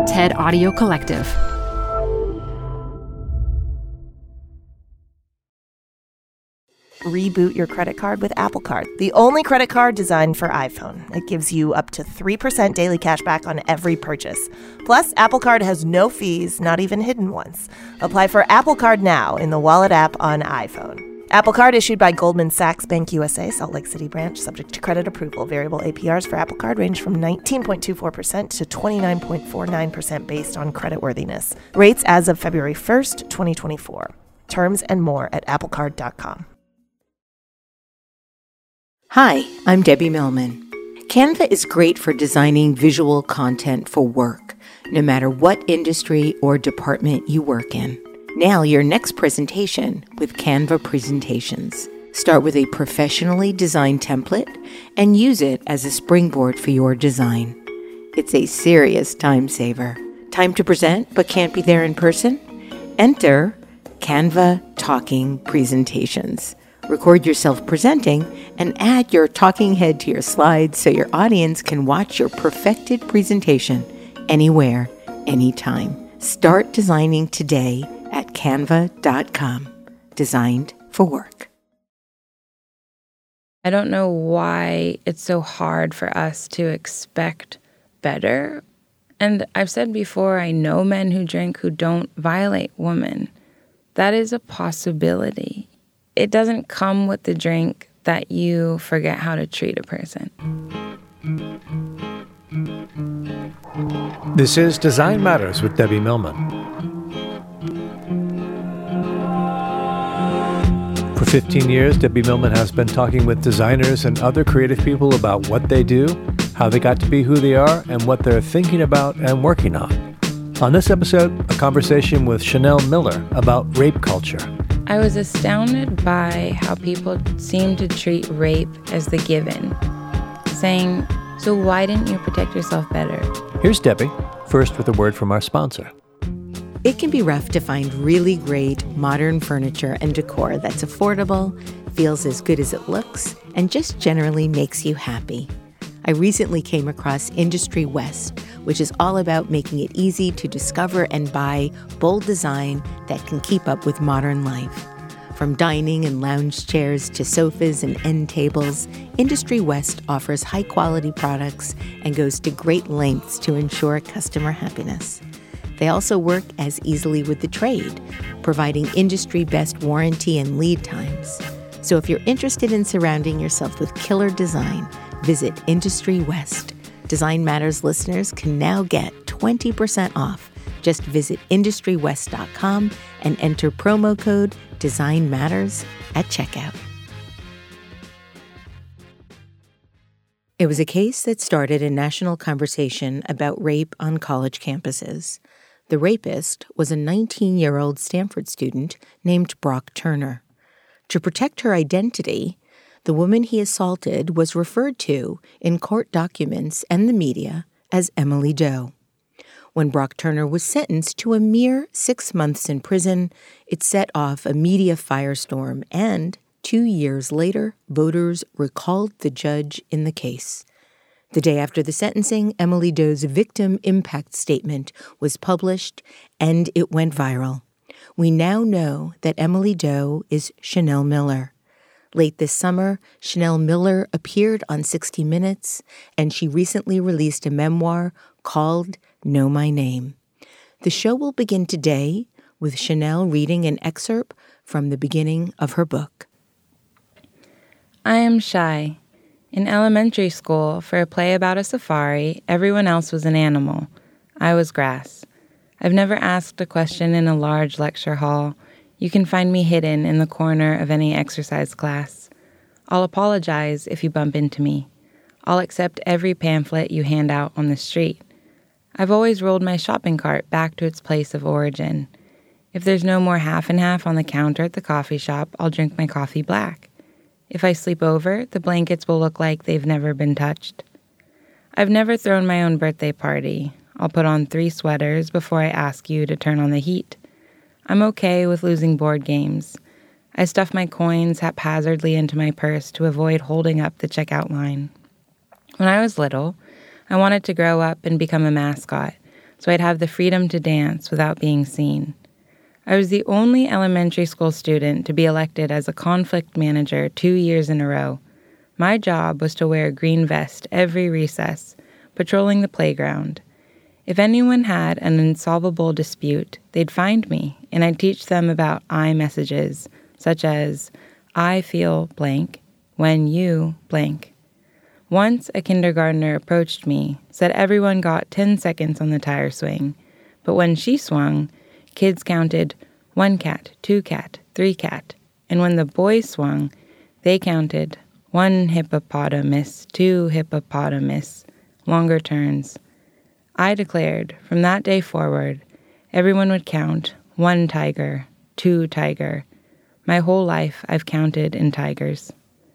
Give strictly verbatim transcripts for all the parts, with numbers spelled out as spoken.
TED Audio Collective. Reboot your credit card with Apple Card, the only credit card designed for iPhone. It gives you up to three percent daily cash back on every purchase. Plus, Apple Card has no fees, not even hidden ones. Apply for Apple Card now in the Wallet app on iPhone. Apple Card issued by Goldman Sachs Bank U S A, Salt Lake City branch, subject to credit approval. Variable A P Rs for Apple Card range from nineteen point two four percent to twenty-nine point four nine percent based on creditworthiness. Rates as of February first, twenty twenty-four. Terms and more at apple card dot com. Hi, I'm Debbie Millman. Canva is great for designing visual content for work, no matter what industry or department you work in. Now your next presentation with Canva Presentations. Start with a professionally designed template and use it as a springboard for your design. It's a serious time saver. Time to present but can't be there in person? Enter Canva Talking Presentations. Record yourself presenting and add your talking head to your slides so your audience can watch your perfected presentation anywhere, anytime. Start designing today at canva dot com. Designed for work. I don't know why it's so hard for us to expect better. And I've said before, I know men who drink who don't violate women. That is a possibility. It doesn't come with the drink that you forget how to treat a person. This is Design Matters with Debbie Millman. For fifteen years, Debbie Millman has been talking with designers and other creative people about what they do, how they got to be who they are, and what they're thinking about and working on. On this episode, a conversation with Chanel Miller about rape culture. I was astounded by how people seem to treat rape as the given, saying, so why didn't you protect yourself better? Here's Debbie, first with a word from our sponsor. It can be rough to find really great modern furniture and decor that's affordable, feels as good as it looks, and just generally makes you happy. I recently came across Industry West, which is all about making it easy to discover and buy bold design that can keep up with modern life. From dining and lounge chairs to sofas and end tables, Industry West offers high-quality products and goes to great lengths to ensure customer happiness. They also work as easily with the trade, providing industry-best warranty and lead times. So if you're interested in surrounding yourself with killer design, visit Industry West. Design Matters listeners can now get twenty percent off. Just visit industry west dot com and enter promo code Design Matters at checkout. It was a case that started a national conversation about rape on college campuses. The rapist was a nineteen-year-old Stanford student named Brock Turner. To protect her identity, the woman he assaulted was referred to in court documents and the media as Emily Doe. When Brock Turner was sentenced to a mere six months in prison, it set off a media firestorm, and two years later, voters recalled the judge in the case. The day after the sentencing, Emily Doe's victim impact statement was published, and it went viral. We now know that Emily Doe is Chanel Miller. Late this summer, Chanel Miller appeared on sixty minutes, and she recently released a memoir called Know My Name. The show will begin today with Chanel reading an excerpt from the beginning of her book. I am shy. In elementary school, for a play about a safari, everyone else was an animal. I was grass. I've never asked a question in a large lecture hall. You can find me hidden in the corner of any exercise class. I'll apologize if you bump into me. I'll accept every pamphlet you hand out on the street. I've always rolled my shopping cart back to its place of origin. If there's no more half and half on the counter at the coffee shop, I'll drink my coffee black. If I sleep over, the blankets will look like they've never been touched. I've never thrown my own birthday party. I'll put on three sweaters before I ask you to turn on the heat. I'm okay with losing board games. I stuff my coins haphazardly into my purse to avoid holding up the checkout line. When I was little, I wanted to grow up and become a mascot, so I'd have the freedom to dance without being seen. I was the only elementary school student to be elected as a conflict manager two years in a row. My job was to wear a green vest every recess, patrolling the playground. If anyone had an insolvable dispute, they'd find me, and I'd teach them about I messages, such as, I feel blank, when you blank. Once a kindergartner approached me, said everyone got ten seconds on the tire swing, but when she swung, kids counted one cat, two cat, three cat, and when the boys swung, they counted one hippopotamus, two hippopotamus, longer turns. I declared, from that day forward, everyone would count one tiger, two tiger. My whole life I've counted in tigers.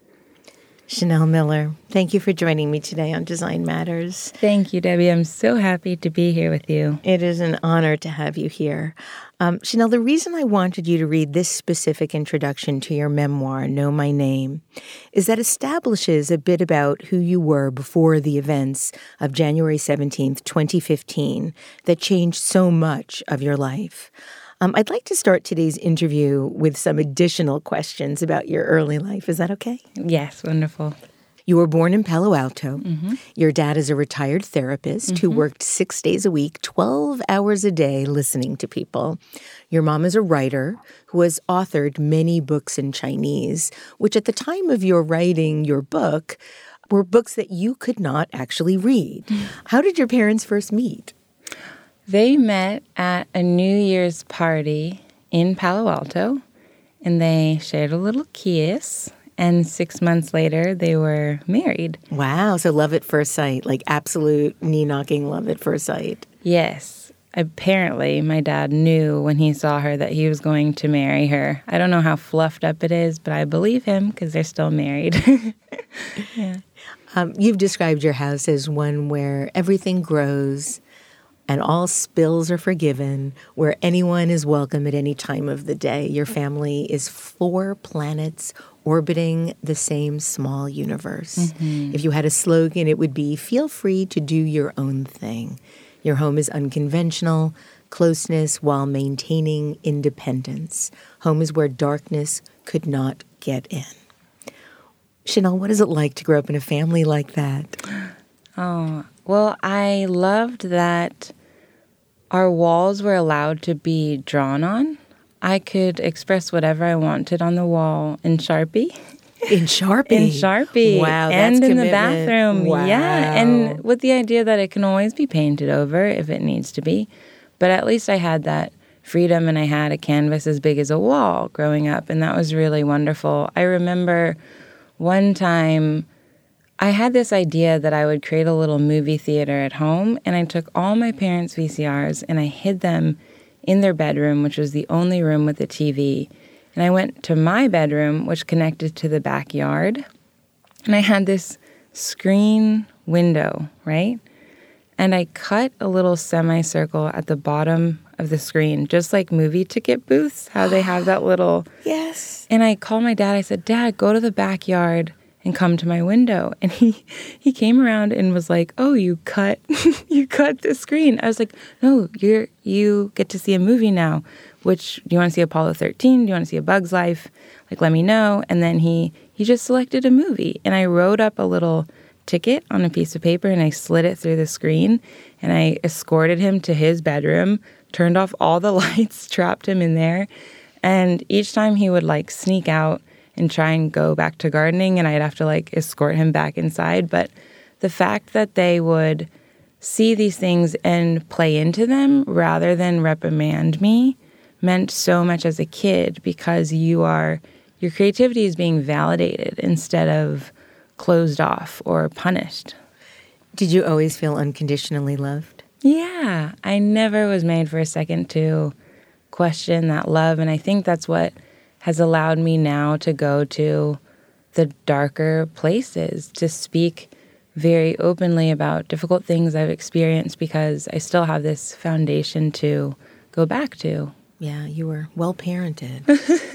Chanel Miller, thank you for joining me today on Design Matters. Thank you, Debbie. I'm so happy to be here with you. It is an honor to have you here. Um, Chanel, the reason I wanted you to read this specific introduction to your memoir, Know My Name, is that it establishes a bit about who you were before the events of January seventeenth, twenty fifteen, that changed so much of your life. Um, I'd like to start today's interview with some additional questions about your early life. Is that okay? Yes, wonderful. You were born in Palo Alto. Mm-hmm. Your dad is a retired therapist Mm-hmm. who worked six days a week, twelve hours a day, listening to people. Your mom is a writer who has authored many books in Chinese, which at the time of your writing your book were books that you could not actually read. Mm-hmm. How did your parents first meet? They met at a New Year's party in Palo Alto, and they shared a little kiss, and six months later, they were married. Wow, so love at first sight, like absolute knee-knocking love at first sight. Yes. Apparently, my dad knew when he saw her that he was going to marry her. I don't know how fluffed up it is, but I believe him because they're still married. Yeah. Um, you've described your house as one where everything grows and all spills are forgiven, where anyone is welcome at any time of the day. Your family is four planets orbiting the same small universe. Mm-hmm. If you had a slogan, it would be, feel free to do your own thing. Your home is unconventional, closeness while maintaining independence. Home is where darkness could not get in. Chanel, what is it like to grow up in a family like that? Oh, well, I loved that our walls were allowed to be drawn on. I could express whatever I wanted on the wall in Sharpie. In Sharpie? In Sharpie. Wow, that's And in commitment. the bathroom. Wow. Yeah, and with the idea that it can always be painted over if it needs to be. But at least I had that freedom, and I had a canvas as big as a wall growing up, and that was really wonderful. I remember one time I had this idea that I would create a little movie theater at home, and I took all my parents' V C Rs and I hid them in their bedroom, which was the only room with a T V. And I went to my bedroom, which connected to the backyard, and I had this screen window, right? And I cut a little semicircle at the bottom of the screen, just like movie ticket booths, how they have that little... Yes. And I called my dad. I said, Dad, go to the backyard and come to my window. And he, he came around and was like, oh, you cut you cut the screen. I was like, no, you're you get to see a movie now. Which, do you want to see Apollo thirteen? Do you want to see A Bug's Life? Like, let me know. And then he he just selected a movie. And I wrote up a little ticket on a piece of paper and I slid it through the screen. And I escorted him to his bedroom, turned off all the lights, trapped him in there. And each time he would like sneak out and try and go back to gardening, and I'd have to like escort him back inside. But the fact that they would see these things and play into them rather than reprimand me meant so much as a kid, because you are, your creativity is being validated instead of closed off or punished. Did you always feel unconditionally loved? Yeah, I never was made for a second to question that love, and I think that's what has allowed me now to go to the darker places, to speak very openly about difficult things I've experienced, because I still have this foundation to go back to. Yeah, you were well parented.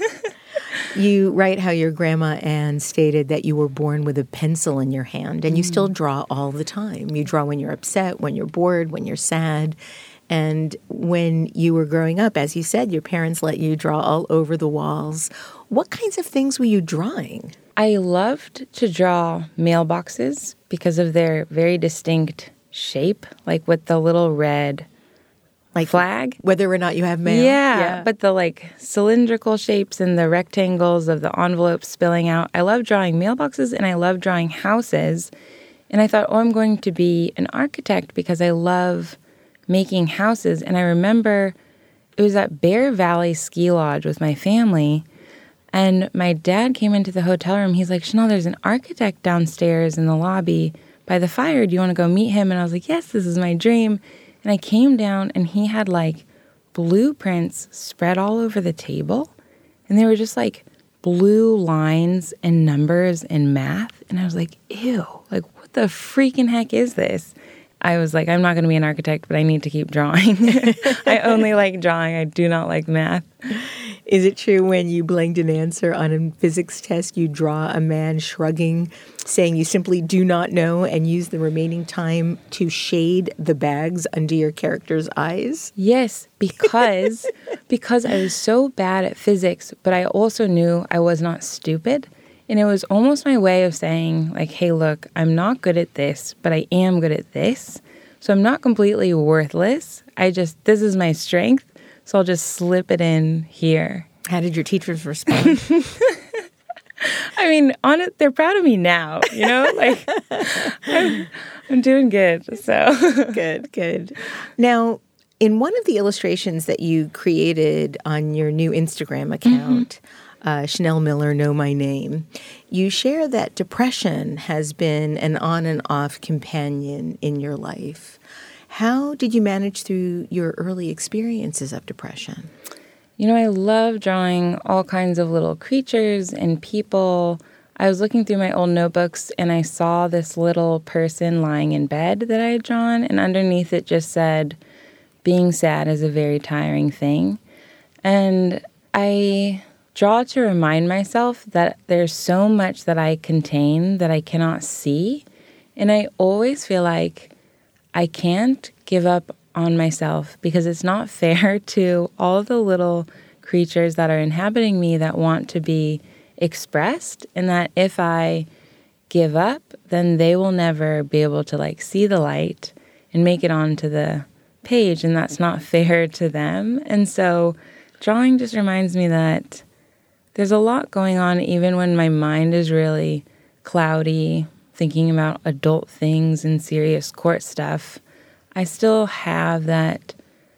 You write how your grandma Anne stated that you were born with a pencil in your hand, and you mm. still draw all the time. You draw when you're upset, when you're bored, when you're sad. And when you were growing up, as you said, your parents let you draw all over the walls. What kinds of things were you drawing? I loved to draw mailboxes because of their very distinct shape, like with the little red like flag. Whether or not you have mail. Yeah, yeah, but the like cylindrical shapes and the rectangles of the envelopes spilling out. I love drawing mailboxes and I love drawing houses. And I thought, oh, I'm going to be an architect because I love making houses. And I remember it was at Bear Valley Ski Lodge with my family. And my dad came into the hotel room. He's like, Chanel, there's an architect downstairs in the lobby by the fire. Do you want to go meet him? And I was like, yes, this is my dream. And I came down and he had like blueprints spread all over the table. And they were just like blue lines and numbers and math. And I was like, ew, like what the freaking heck is this? I was like, I'm not going to be an architect, but I need to keep drawing. I only like drawing. I do not like math. Is it true when you blanked an answer on a physics test, you draw a man shrugging, saying you simply do not know, and use the remaining time to shade the bags under your character's eyes? Yes, because because I was so bad at physics, but I also knew I was not stupid. And it was almost my way of saying, like, hey, look, I'm not good at this, but I am good at this. So I'm not completely worthless. I just, this is my strength. So I'll just slip it in here. How did your teachers respond? I mean, on it, they're proud of me now, you know? Like, I'm, I'm doing good, so. Good, good. Now, in one of the illustrations that you created on your new Instagram account, mm-hmm. uh, Chanel Miller, Know My Name, you share that depression has been an on and off companion in your life. How did you manage through your early experiences of depression? You know, I love drawing all kinds of little creatures and people. I was looking through my old notebooks and I saw this little person lying in bed that I had drawn, and underneath it just said, being sad is a very tiring thing. And I draw to remind myself that there's so much that I contain that I cannot see. And I always feel like I can't give up on myself because it's not fair to all the little creatures that are inhabiting me that want to be expressed, and that if I give up, then they will never be able to like see the light and make it onto the page, and that's not fair to them. And so drawing just reminds me that there's a lot going on even when my mind is really cloudy, thinking about adult things and serious court stuff. I still have that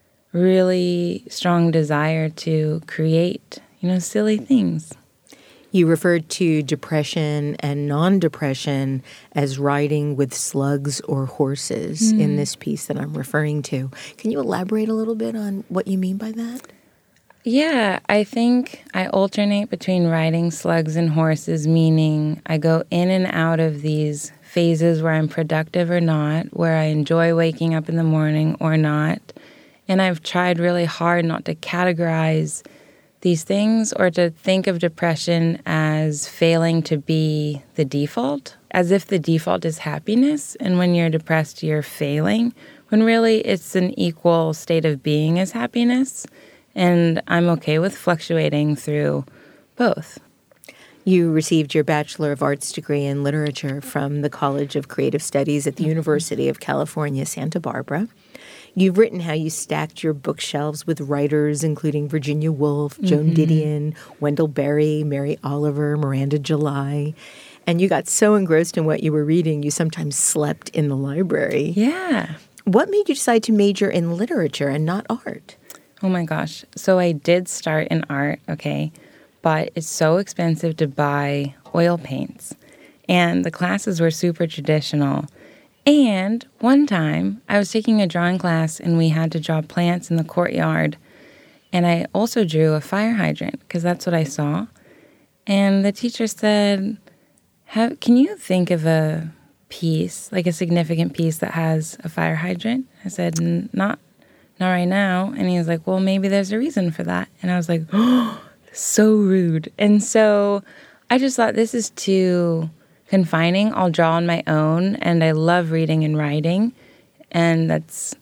really strong desire to create, you know, silly things. You referred to depression and non-depression as riding with slugs or horses mm. in this piece that I'm referring to. Can you elaborate a little bit on what you mean by that? Yeah, I think I alternate between riding slugs and horses, meaning I go in and out of these phases where I'm productive or not, where I enjoy waking up in the morning or not. And I've tried really hard not to categorize these things or to think of depression as failing to be the default, as if the default is happiness. And when you're depressed, you're failing, when really it's an equal state of being as happiness. And I'm okay with fluctuating through both. You received your Bachelor of Arts degree in literature from the College of Creative Studies at the mm-hmm. University of California, Santa Barbara. You've written how you stacked your bookshelves with writers including Virginia Woolf, Joan mm-hmm. Didion, Wendell Berry, Mary Oliver, Miranda July. And you got so engrossed in what you were reading, you sometimes slept in the library. Yeah. What made you decide to major in literature and not art? Oh my gosh. So I did start in art, okay, but it's so expensive to buy oil paints. And the classes were super traditional. And one time I was taking a drawing class and we had to draw plants in the courtyard. And I also drew a fire hydrant because that's what I saw. And the teacher said, Have, can you think of a piece, like a significant piece that has a fire hydrant? I said, not Not right now. And he was like, well, maybe there's a reason for that. And I was like, oh, so rude. And so I just thought, this is too confining. I'll draw on my own. And I love reading and writing. And that's,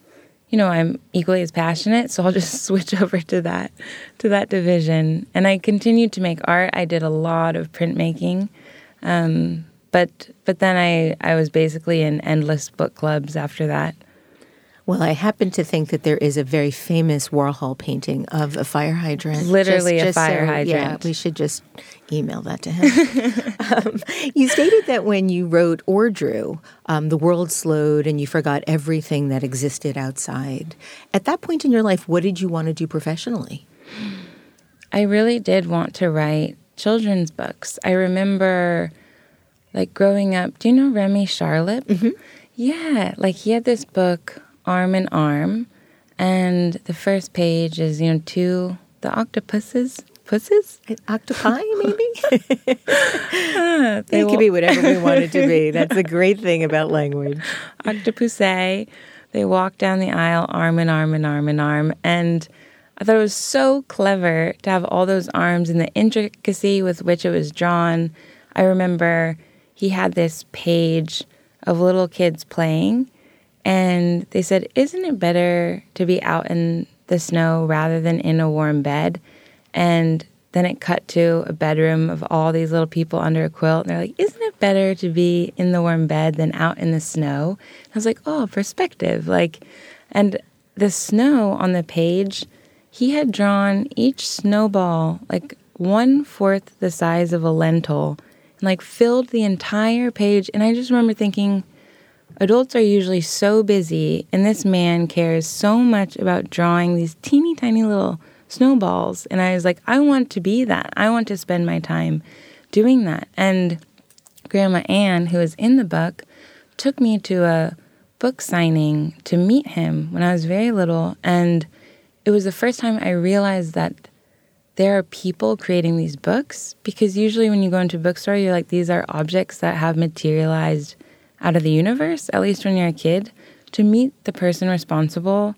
you know, I'm equally as passionate, so I'll just switch over to that, to that division. And I continued to make art. I did a lot of printmaking, um, but but then I, I was basically in endless book clubs after that. Well, I happen to think that there is a very famous Warhol painting of a fire hydrant. Literally just, a just fire so, hydrant. Yeah, we should just email that to him. um, you stated that when you wrote or drew, um, the world slowed and you forgot everything that existed outside. At that point in your life, what did you want to do professionally? I really did want to write children's books. I remember, like, growing up, do you know Remy Charlotte? Mm-hmm. Yeah, like he had this book, Arm in Arm, and the first page is, you know, two, the octopuses, pusses? Octopi, maybe? uh, they it could be whatever we want it to be. That's the great thing about language. Octopusae. They walk down the aisle, arm in arm in arm in arm, and I thought it was so clever to have all those arms and the intricacy with which it was drawn. I remember he had this page of little kids playing, and they said, isn't it better to be out in the snow rather than in a warm bed? And then it cut to a bedroom of all these little people under a quilt. And they're like, isn't it better to be in the warm bed than out in the snow? And I was like, oh, perspective. Like, and the snow on the page, he had drawn each snowball like one-fourth the size of a lentil and like filled the entire page. And I just remember thinking, adults are usually so busy, and this man cares so much about drawing these teeny tiny little snowballs. And I was like, I want to be that. I want to spend my time doing that. And Grandma Ann, who is in the book, took me to a book signing to meet him when I was very little. And it was the first time I realized that there are people creating these books, because usually when you go into a bookstore, you're like, these are objects that have materialized out of the universe, at least when you're a kid. To meet the person responsible,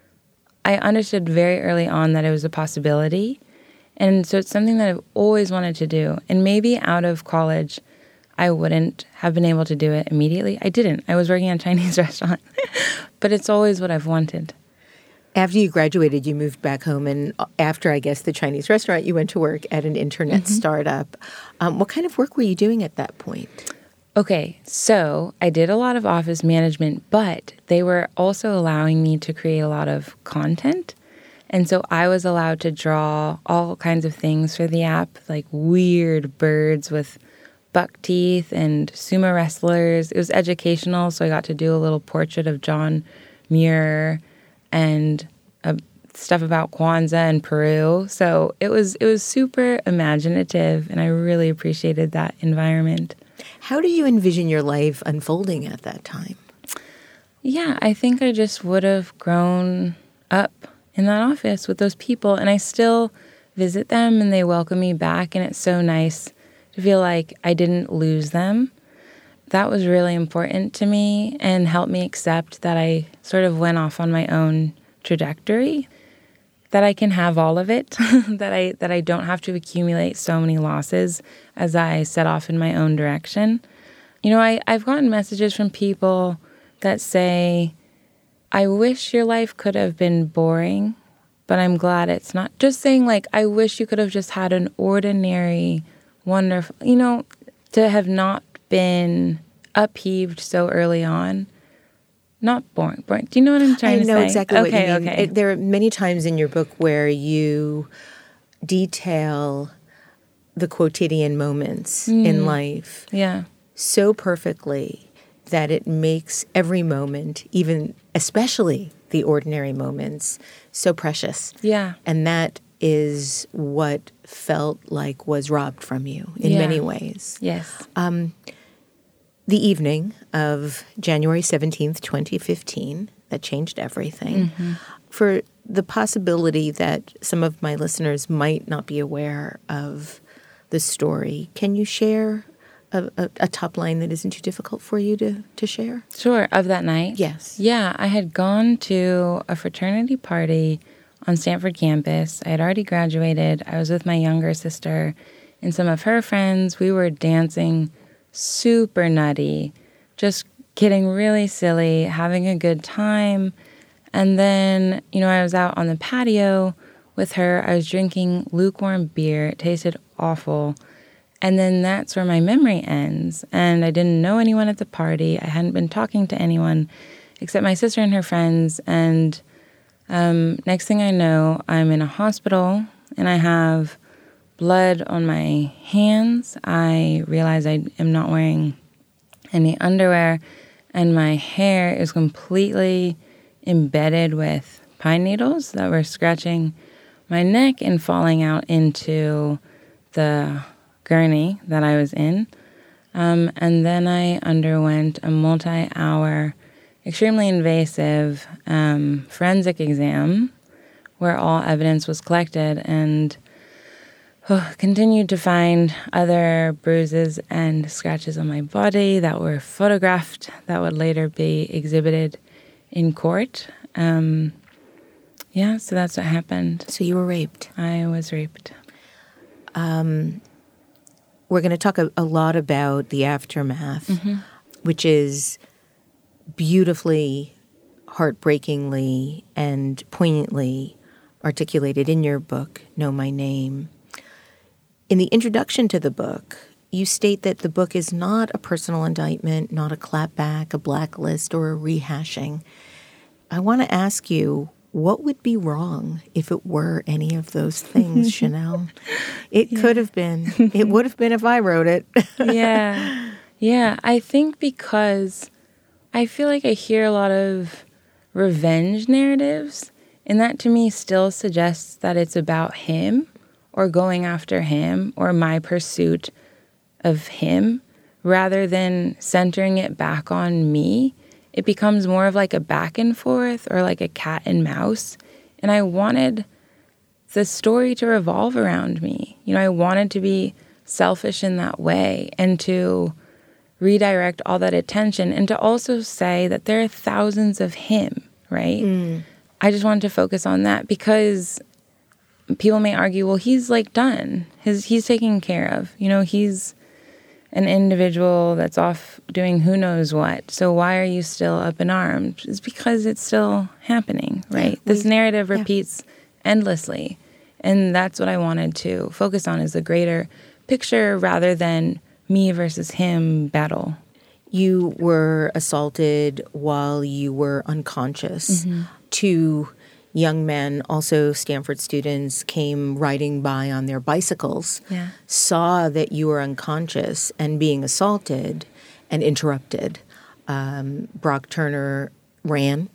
I understood very early on that it was a possibility. And so it's something that I've always wanted to do. And maybe out of college, I wouldn't have been able to do it immediately. I didn't. I was working at a Chinese restaurant. But it's always what I've wanted. After you graduated, you moved back home. And after, I guess, the Chinese restaurant, you went to work at an internet mm-hmm. startup. Um, what kind of work were you doing at that point? Okay, so I did a lot of office management, but they were also allowing me to create a lot of content. And so I was allowed to draw all kinds of things for the app, like weird birds with buck teeth and sumo wrestlers. It was educational, so I got to do a little portrait of John Muir and uh, stuff about Kwanzaa and Peru. So it was it was super imaginative, and I really appreciated that environment. How do you envision your life unfolding at that time? Yeah, I think I just would have grown up in that office with those people, and I still visit them and they welcome me back, and it's so nice to feel like I didn't lose them. That was really important to me and helped me accept that I sort of went off on my own trajectory, that I can have all of it, that I that I don't have to accumulate so many losses as I set off in my own direction. You know, I, I've gotten messages from people that say, I wish your life could have been boring, but I'm glad it's not. Just saying, like, I wish you could have just had an ordinary, wonderful, you know, to have not been upheaved so early on. Not boring. Boring. Do you know what I'm trying I to say? I know exactly okay, what you mean. Okay. It, there are many times in your book where you detail the quotidian moments mm. in life yeah. so perfectly that it makes every moment, even especially the ordinary moments, so precious. Yeah. And that is what felt like was robbed from you in yeah. many ways. Yes. Um, the evening of January seventeenth, twenty fifteen, that changed everything. Mm-hmm. For the possibility that some of my listeners might not be aware of the story, can you share a, a, a top line that isn't too difficult for you to, to share? Sure. Of that night? Yes. Yeah. I had gone to a fraternity party on Stanford campus. I had already graduated. I was with my younger sister and some of her friends. We were dancing super nutty, just getting really silly, having a good time. and then, you know, I was out on the patio with her. I was drinking lukewarm beer. It tasted awful. And then that's where my memory ends. And I didn't know anyone at the party. I hadn't been talking to anyone except my sister and her friends. And um, next thing I know, I'm in a hospital and I have blood on my hands. I realize I am not wearing any underwear, and my hair is completely embedded with pine needles that were scratching my neck and falling out into the gurney that I was in. Um, and then I underwent a multi-hour, extremely invasive um, forensic exam where all evidence was collected, and oh, continued to find other bruises and scratches on my body that were photographed that would later be exhibited in court. Um, yeah, so that's what happened. So you were raped. I was raped. Um, we're going to talk a, a lot about the aftermath, mm-hmm. which is beautifully, heartbreakingly, and poignantly articulated in your book, Know My Name. In the introduction to the book, you state that the book is not a personal indictment, not a clapback, a blacklist, or a rehashing. I want to ask you, what would be wrong if it were any of those things, Chanel? It yeah. could have been. It would have been if I wrote it. yeah. Yeah. I think because I feel like I hear a lot of revenge narratives, and that to me still suggests that it's about him or going after him or my pursuit of him rather than centering it back on me. It becomes more of like a back and forth or like a cat and mouse. And I wanted the story to revolve around me. You know, I wanted to be selfish in that way and to redirect all that attention and to also say that there are thousands of him, right? Mm. I just wanted to focus on that because people may argue, well, he's like done. His, he's taken care of. You know, he's an individual that's off doing who knows what. So why are you still up in arms? It's because it's still happening, right? Yeah, this narrative repeats yeah. endlessly. And that's what I wanted to focus on, is the greater picture rather than me versus him battle. You were assaulted while you were unconscious. Mm-hmm. Two young men, also Stanford students, came riding by on their bicycles, yeah. saw that you were unconscious and being assaulted and interrupted. Um, Brock Turner ran.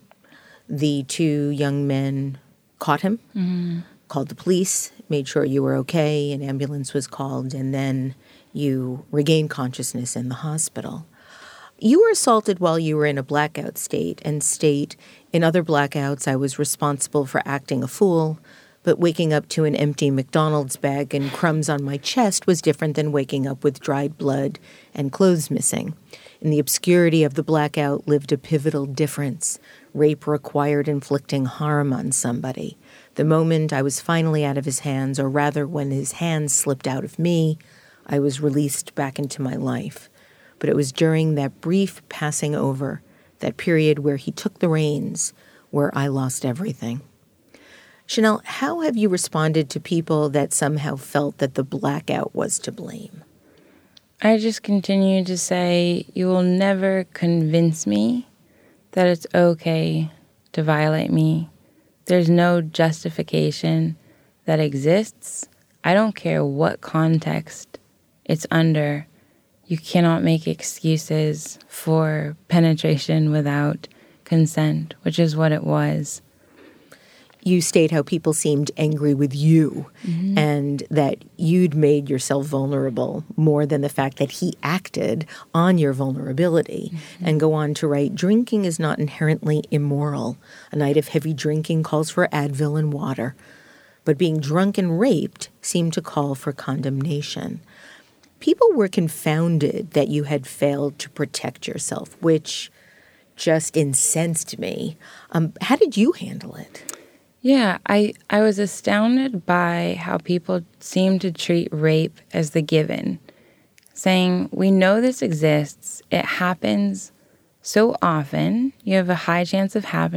The two young men caught him, mm-hmm. called the police, made sure you were okay, an ambulance was called, and then you regained consciousness in the hospital. You were assaulted while you were in a blackout state, and state, in other blackouts, I was responsible for acting a fool, but waking up to an empty McDonald's bag and crumbs on my chest was different than waking up with dried blood and clothes missing. In the obscurity of the blackout lived a pivotal difference. Rape required inflicting harm on somebody. The moment I was finally out of his hands, or rather when his hands slipped out of me, I was released back into my life. But it was during that brief passing over, that period where he took the reins, where I lost everything. Chanel, how have you responded to people that somehow felt that the blackout was to blame? I just continue to say, you will never convince me that it's okay to violate me. There's no justification that exists. I don't care what context it's under. You cannot make excuses for penetration without consent, which is what it was. You state how people seemed angry with you, mm-hmm. and that you'd made yourself vulnerable more than the fact that he acted on your vulnerability, mm-hmm. and go on to write, drinking is not inherently immoral. A night of heavy drinking calls for Advil and water. But being drunk and raped seemed to call for condemnation. People were confounded that you had failed to protect yourself, which just incensed me. Um, how did you handle it? Yeah, I, I was astounded by how people seemed to treat rape as the given, saying, we know this exists, it happens so often, you have a high chance of happening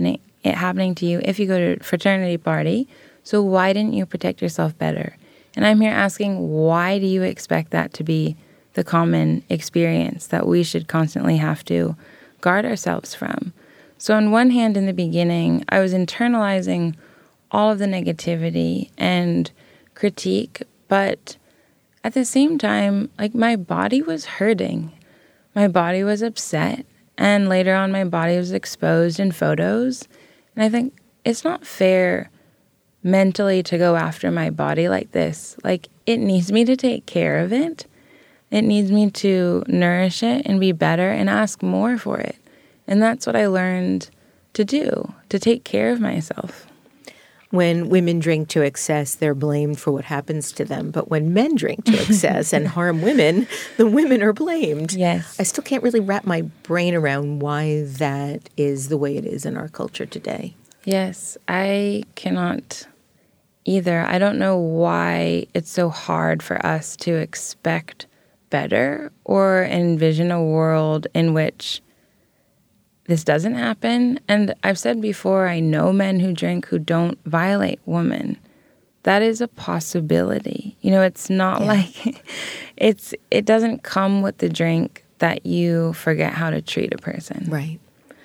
it happening to you if you go to a fraternity party. So why didn't you protect yourself better? And I'm here asking, why do you expect that to be the common experience that we should constantly have to guard ourselves from? So on one hand, in the beginning, I was internalizing all of the negativity and critique, but at the same time, like, my body was hurting. My body was upset. And later on, my body was exposed in photos. And I think it's not fair mentally to go after my body like this. Like, it needs me to take care of it. It needs me to nourish it and be better and ask more for it. And that's what I learned to do, to take care of myself. When women drink to excess, they're blamed for what happens to them. But when men drink to excess and harm women, the women are blamed. Yes. I still can't really wrap my brain around why that is the way it is in our culture today. Yes, I cannot either. I don't know why it's so hard for us to expect better or envision a world in which this doesn't happen. And I've said before, I know men who drink who don't violate women. That is a possibility. You know, it's not yeah. like it's it doesn't come with the drink that you forget how to treat a person. Right.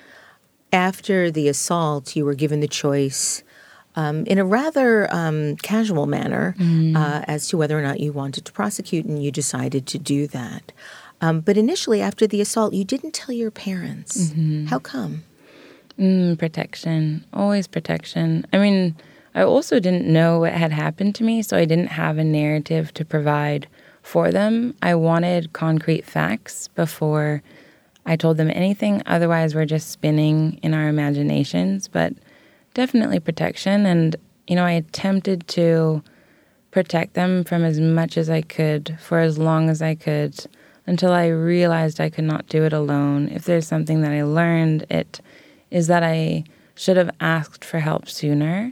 After the assault, you were given the choice um, in a rather um, casual manner mm. uh, as to whether or not you wanted to prosecute, and you decided to do that. Um, but initially, after the assault, you didn't tell your parents. Mm-hmm. How come? Mm, protection. Always protection. I mean, I also didn't know what had happened to me, so I didn't have a narrative to provide for them. I wanted concrete facts before I told them anything. Otherwise, we're just spinning in our imaginations. But definitely protection. And, you know, I attempted to protect them from as much as I could for as long as I could, until I realized I could not do it alone. If there's something that I learned, it is that I should have asked for help sooner.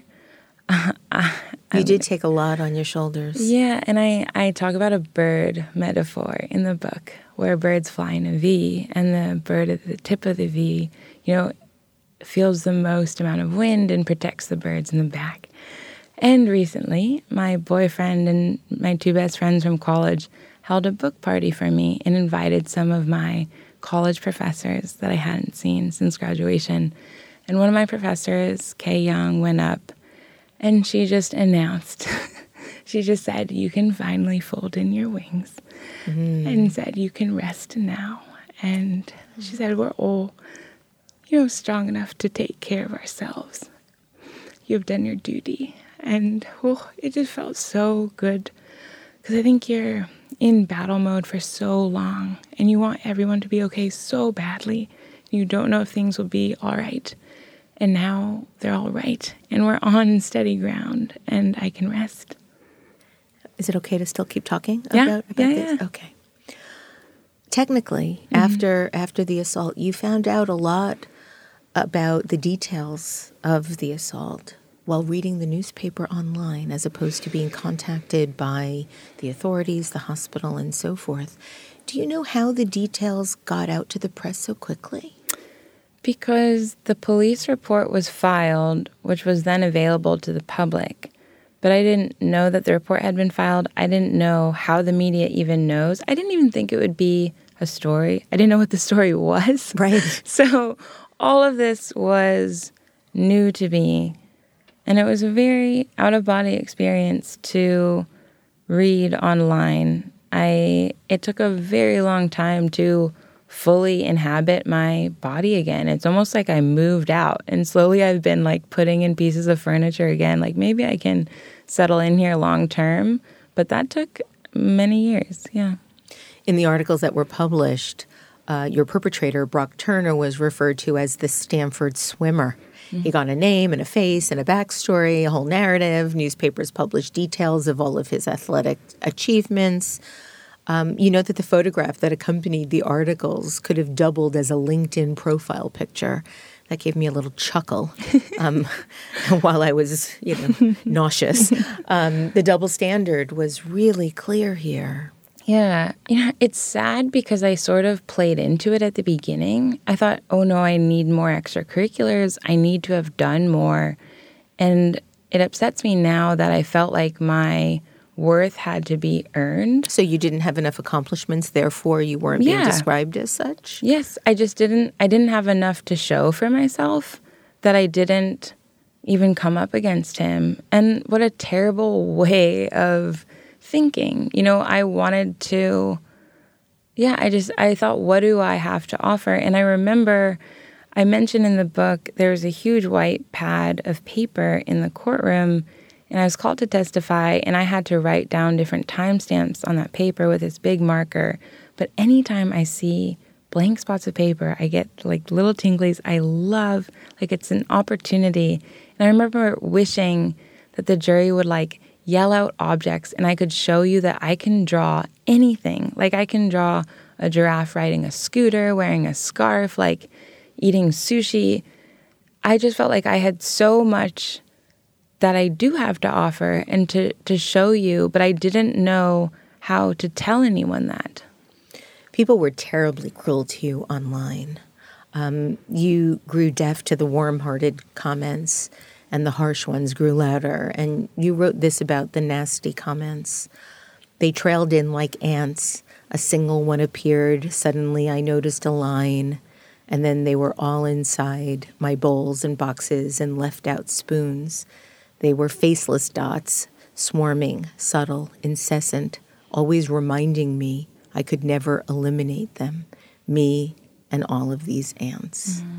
You did take a lot on your shoulders. Yeah, and I, I talk about a bird metaphor in the book where birds fly in a V, and the bird at the tip of the V, you know, feels the most amount of wind and protects the birds in the back. And recently, my boyfriend and my two best friends from college held a book party for me and invited some of my college professors that I hadn't seen since graduation. And one of my professors, Kay Young, went up and she just announced, she just said, "You can finally fold in your wings," mm. and said, "You can rest now." And she said, "We're all, you know, strong enough to take care of ourselves. You've done your duty." And oh, it just felt so good, because I think you're in battle mode for so long and you want everyone to be okay so badly. You don't know if things will be all right. And now they're all right and we're on steady ground and I can rest. Is it okay to still keep talking yeah. about, about yeah, this? Yeah. Okay. Technically, mm-hmm. after after the assault, you found out a lot about the details of the assault while reading the newspaper online, as opposed to being contacted by the authorities, the hospital, and so forth. Do you know how the details got out to the press so quickly? Because the police report was filed, which was then available to the public. But I didn't know that the report had been filed. I didn't know how the media even knows. I didn't even think it would be a story. I didn't know what the story was. Right. So all of this was new to me. And it was a very out-of-body experience to read online. I it took a very long time to fully inhabit my body again. It's almost like I moved out, and slowly I've been like putting in pieces of furniture again. Like maybe I can settle in here long term, but that took many years. Yeah. In the articles that were published, uh, your perpetrator, Brock Turner, was referred to as the Stanford swimmer. Mm-hmm. He got a name and a face and a backstory, a whole narrative. Newspapers published details of all of his athletic achievements. Um, you know that the photograph that accompanied the articles could have doubled as a LinkedIn profile picture. That gave me a little chuckle um, while I was, you know, nauseous. Um, the double standard was really clear here. Yeah. You know, it's sad because I sort of played into it at the beginning. I thought, oh, no, I need more extracurriculars. I need to have done more. And it upsets me now that I felt like my worth had to be earned. So you didn't have enough accomplishments, therefore you weren't being Yeah. described as such? Yes. I just didn't, I didn't have enough to show for myself that I didn't even come up against him. And what a terrible way of thinking. You know, I wanted to, yeah, I just, I thought, what do I have to offer? And I remember I mentioned in the book, there was a huge white pad of paper in the courtroom, and I was called to testify, and I had to write down different timestamps on that paper with this big marker. But anytime I see blank spots of paper, I get like little tinglies. I love, like it's an opportunity. And I remember wishing that the jury would like yell out objects and I could show you that I can draw anything. Like I can draw a giraffe riding a scooter, wearing a scarf, like eating sushi. I just felt like I had so much that I do have to offer and to, to show you, but I didn't know how to tell anyone that. People were terribly cruel to you online. Um, you grew deaf to the warm-hearted comments, and the harsh ones grew louder. And you wrote this about the nasty comments. They trailed in like ants. A single one appeared. Suddenly I noticed a line. And then they were all inside my bowls and boxes and left-out spoons. They were faceless dots, swarming, subtle, incessant, always reminding me I could never eliminate them, me and all of these ants. Mm-hmm.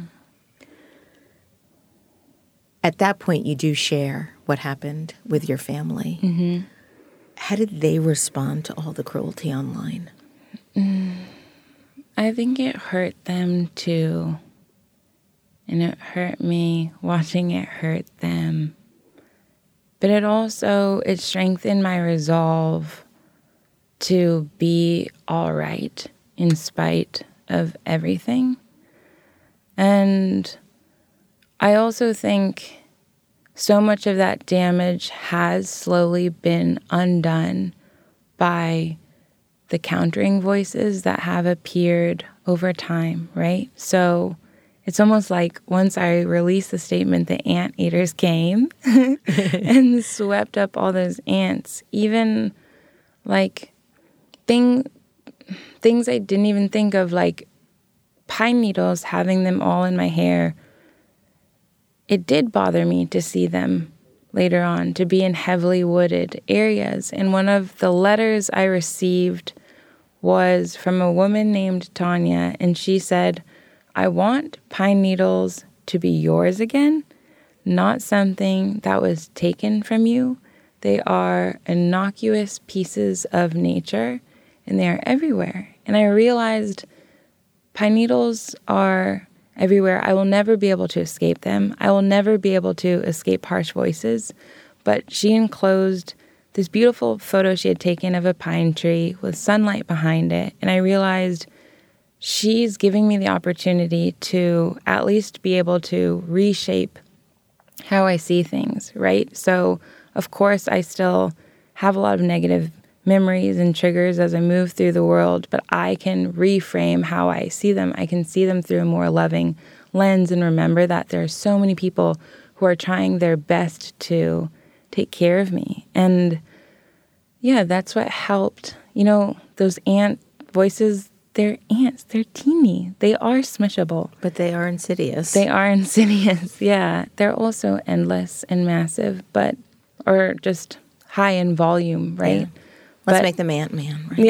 At that point, you do share what happened with your family. Mm-hmm. How did they respond to all the cruelty online? Mm. I think it hurt them too. And it hurt me watching it hurt them. But it also, it strengthened my resolve to be all right in spite of everything. And I also think so much of that damage has slowly been undone by the countering voices that have appeared over time, right? So it's almost like once I released the statement, the anteaters came and swept up all those ants. Even like thing, things I didn't even think of, like pine needles, having them all in my hair. It did bother me to see them later on, to be in heavily wooded areas. And one of the letters I received was from a woman named Tanya, and she said, I want pine needles to be yours again, not something that was taken from you. They are innocuous pieces of nature, and they are everywhere. And I realized pine needles are everywhere. I will never be able to escape them. I will never be able to escape harsh voices. But she enclosed this beautiful photo she had taken of a pine tree with sunlight behind it. And I realized she's giving me the opportunity to at least be able to reshape how I see things, right? So, of course, I still have a lot of negative memories and triggers as I move through the world, but I can reframe how I see them. I can see them through a more loving lens and remember that there are so many people who are trying their best to take care of me. And yeah, that's what helped. You know, those ant voices, they're ants. They're teeny. They are smishable. But they are insidious. They are insidious, yeah. They're also endless and massive, but, or just high in volume, right? Yeah. Let's but, make them Ant-Man, right?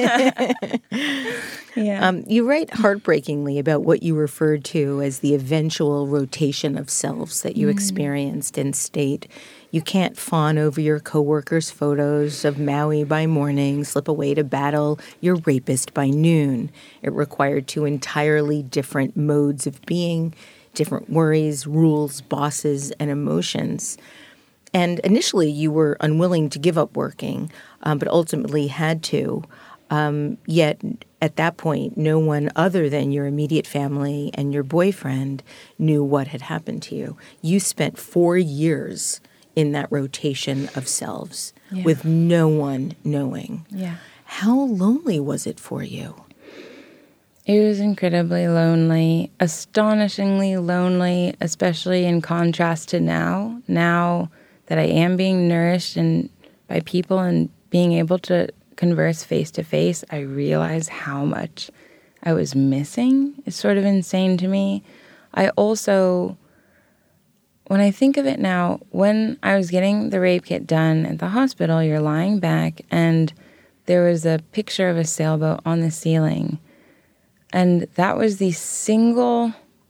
Yeah. yeah. Um, you write heartbreakingly about what you referred to as the eventual rotation of selves that you mm. experienced in state. You can't fawn over your coworkers' photos of Maui by morning, slip away to battle your rapist by noon. It required two entirely different modes of being, different worries, rules, bosses, and emotions. And initially, you were unwilling to give up working, um, but ultimately had to. Um, yet, at that point, no one other than your immediate family and your boyfriend knew what had happened to you. You spent four years in that rotation of selves yeah. with no one knowing. Yeah. How lonely was it for you? It was incredibly lonely, astonishingly lonely, especially in contrast to now. Now that I am being nourished and by people and being able to converse face to face, I realize how much I was missing. It's sort of insane to me. I also, when I think of it now, when I was getting the rape kit done at the hospital, you're lying back and there was a picture of a sailboat on the ceiling. And that was the single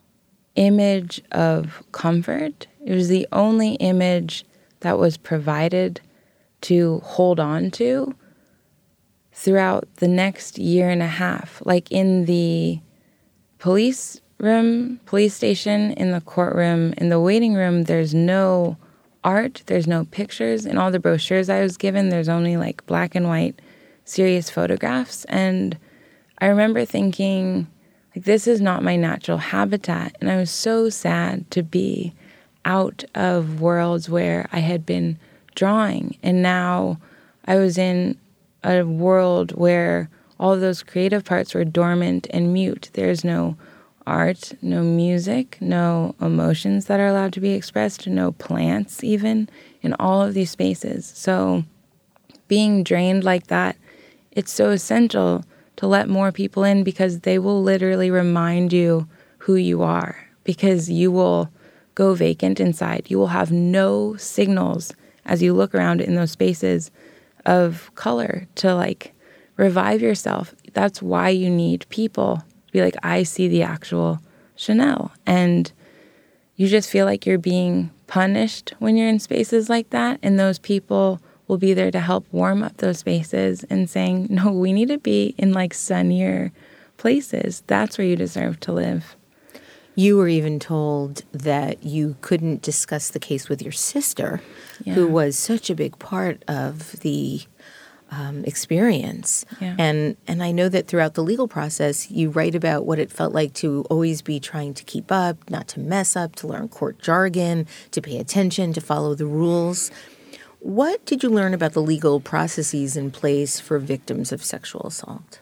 image of comfort. It was the only image that was provided to hold on to throughout the next year and a half. Like in the police room, police station, in the courtroom, in the waiting room, there's no art, there's no pictures. In all the brochures I was given, there's only like black and white serious photographs. And I remember thinking, like, this is not my natural habitat. And I was so sad to be out of worlds where I had been drawing. And now I was in a world where all of those creative parts were dormant and mute. There's no art, no music, no emotions that are allowed to be expressed, no plants even in all of these spaces. So being drained like that, it's so essential to let more people in because they will literally remind you who you are, because you will go vacant inside. You will have no signals as you look around in those spaces of color to like revive yourself. That's why you need people to be like, I see the actual Chanel. And you just feel like you're being punished when you're in spaces like that. And those people will be there to help warm up those spaces and saying, no, we need to be in like sunnier places. That's where you deserve to live. You were even told that you couldn't discuss the case with your sister, yeah. who was such a big part of the um, experience. Yeah. And and I know that throughout the legal process, you write about what it felt like to always be trying to keep up, not to mess up, to learn court jargon, to pay attention, to follow the rules. What did you learn about the legal processes in place for victims of sexual assault?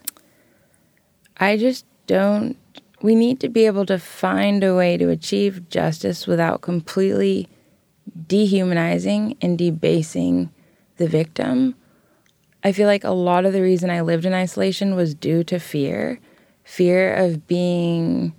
I just don't. We need to be able to find a way to achieve justice without completely dehumanizing and debasing the victim. I feel like a lot of the reason I lived in isolation was due to fear. Fear of being,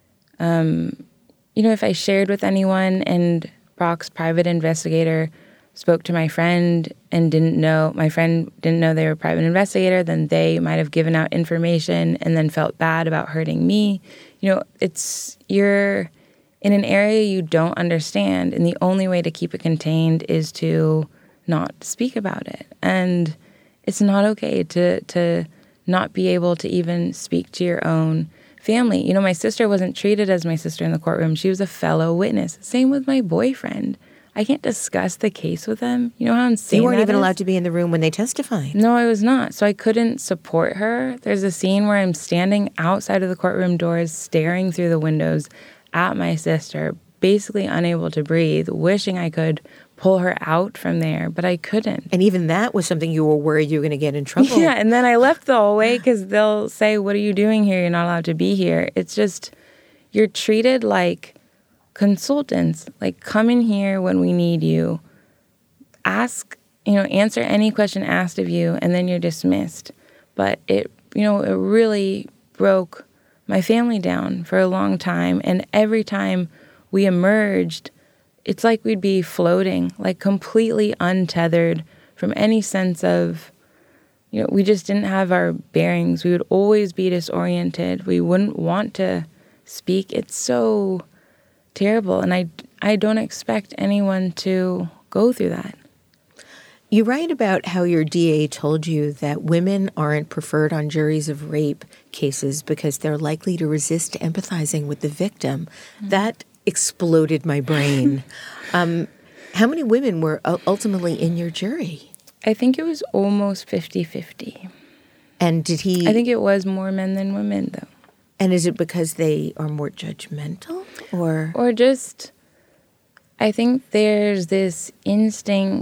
um, you know, if I shared with anyone and Brock's private investigator spoke to my friend and didn't know, my friend didn't know they were a private investigator, then they might have given out information and then felt bad about hurting me. You know, it's, you're in an area you don't understand, and the only way to keep it contained is to not speak about it. And it's not okay to to not be able to even speak to your own family. You know, my sister wasn't treated as my sister in the courtroom. She was a fellow witness. Same with my boyfriend. I can't discuss the case with them. You know how insane You weren't that even is? allowed to be in the room when they testified. No, I was not. So I couldn't support her. There's a scene where I'm standing outside of the courtroom doors, staring through the windows at my sister, basically unable to breathe, wishing I could pull her out from there, but I couldn't. And even that was something you were worried you were going to get in trouble. Yeah, and then I left the hallway because they'll say, what are you doing here? You're not allowed to be here. It's just, you're treated like consultants, like come in here when we need you, ask, you know, answer any question asked of you, and then you're dismissed. But it, you know, it really broke my family down for a long time. And every time we emerged, it's like we'd be floating, like completely untethered from any sense of, you know, we just didn't have our bearings. We would always be disoriented. We wouldn't want to speak. It's so terrible. And I, I don't expect anyone to go through that. You write about how your D A told you that women aren't preferred on juries of rape cases because they're likely to resist empathizing with the victim. Mm-hmm. That exploded my brain. um, how many women were ultimately in your jury? I think it was almost fifty-fifty. And did he... I think it was more men than women, though. And is it because they are more judgmental? Or, or just, I think there's this instinct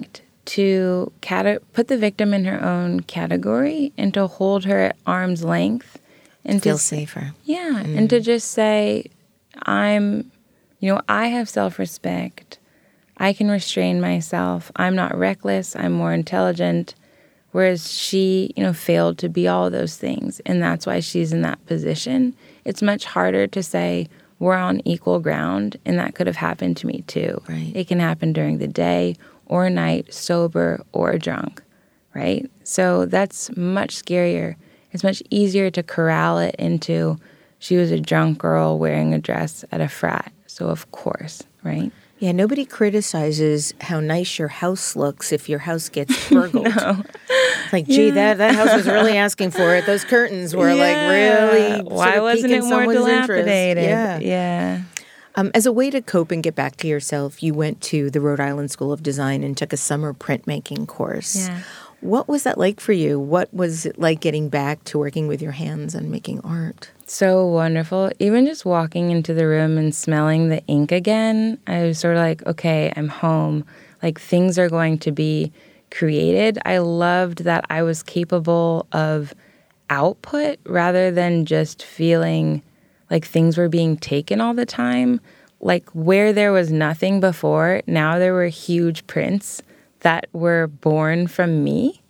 to cata- put the victim in her own category and to hold her at arm's length. And Feel to, safer. Yeah, mm. and to just say, I'm, you know, I have self-respect. I can restrain myself. I'm not reckless. I'm more intelligent. Whereas she, you know, failed to be all of those things. And that's why she's in that position. It's much harder to say we're on equal ground, and that could have happened to me too. Right. It can happen during the day or night, sober or drunk, right? So that's much scarier. It's much easier to corral it into she was a drunk girl wearing a dress at a frat. So of course, right? Yeah, nobody criticizes how nice your house looks if your house gets burgled. No. Like, gee, yeah. that, that house was really asking for it. Those curtains were yeah. like really Why sort of wasn't it more dilapidated? Yeah. yeah. Um, as a way to cope and get back to yourself, you went to the Rhode Island School of Design and took a summer printmaking course. Yeah. What was that like for you? What was it like getting back to working with your hands and making art? So wonderful. Even just walking into the room and smelling the ink again, I was sort of like, okay, I'm home. Like things are going to be created. I loved that I was capable of output rather than just feeling like things were being taken all the time. Like where there was nothing before, now there were huge prints that were born from me.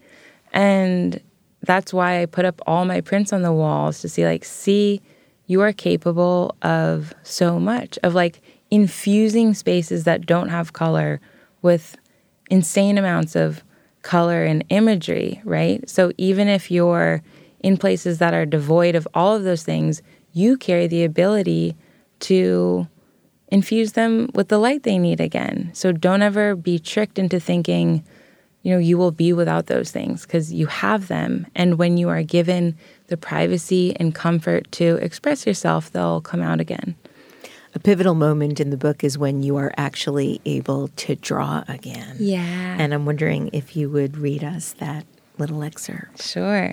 And that's why I put up all my prints on the walls to see, like, see, you are capable of so much, of, like, infusing spaces that don't have color with insane amounts of color and imagery, right? So even if you're in places that are devoid of all of those things, you carry the ability to infuse them with the light they need again. So don't ever be tricked into thinking, you know, you will be without those things, because you have them. And when you are given the privacy and comfort to express yourself, they'll come out again. A pivotal moment in the book is when you are actually able to draw again. Yeah. And I'm wondering if you would read us that little excerpt. Sure.